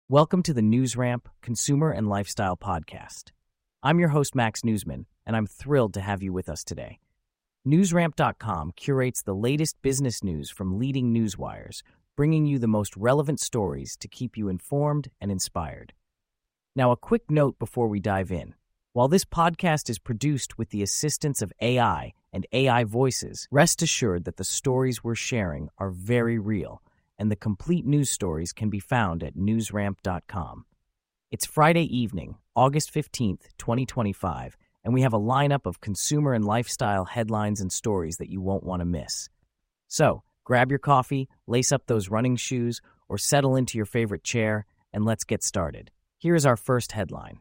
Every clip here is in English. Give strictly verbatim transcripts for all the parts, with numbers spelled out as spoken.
Welcome to the NewsRamp Consumer and Lifestyle Podcast. I'm your host, Max Newsman, and I'm thrilled to have you with us today. NewsRamp dot com curates the latest business news from leading newswires, bringing you the most relevant stories to keep you informed and inspired. Now, a quick note before we dive in. While this podcast is produced with the assistance of A I and A I voices, rest assured that the stories we're sharing are very real, and the complete news stories can be found at NewsRamp dot com. It's Friday evening, August fifteenth, twenty twenty-five, and we have a lineup of consumer and lifestyle headlines and stories that you won't want to miss. So, grab your coffee, lace up those running shoes, or settle into your favorite chair, and let's get started. Here is our first headline.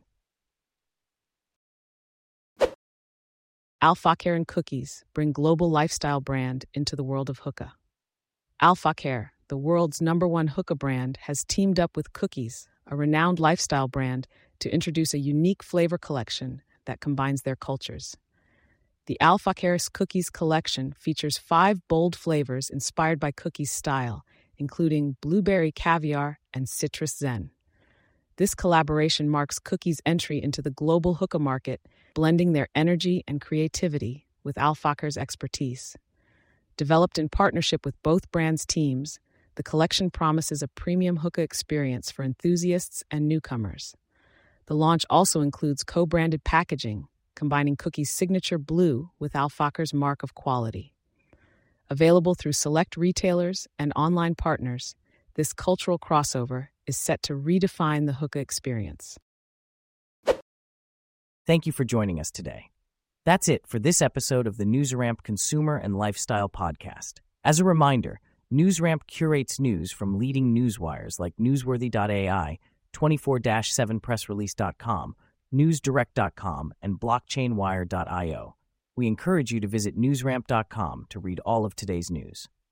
Al Fakher and Cookies bring global lifestyle brand into the world of hookah. Al Fakher, the world's number one hookah brand, has teamed up with Cookies, a renowned lifestyle brand, to introduce a unique flavor collection that combines their cultures. The Al Fakher's Cookies collection features five bold flavors inspired by Cookies' style, including blueberry caviar and citrus zen. This collaboration marks Cookies' entry into the global hookah market, blending their energy and creativity with Al Fakher's expertise. Developed in partnership with both brands' teams, the collection promises a premium hookah experience for enthusiasts and newcomers. The launch also includes co-branded packaging, combining Cookies' signature blue with Al Fakher's mark of quality. Available through select retailers and online partners, this cultural crossover is set to redefine the hookah experience. Thank you for joining us today. That's it for this episode of the NewsRamp Consumer and Lifestyle Podcast. As a reminder, NewsRamp curates news from leading newswires like Newsworthy dot A I, twenty-four seven press release dot com, News Direct dot com, and Blockchain Wire dot I O. We encourage you to visit NewsRamp dot com to read all of today's news.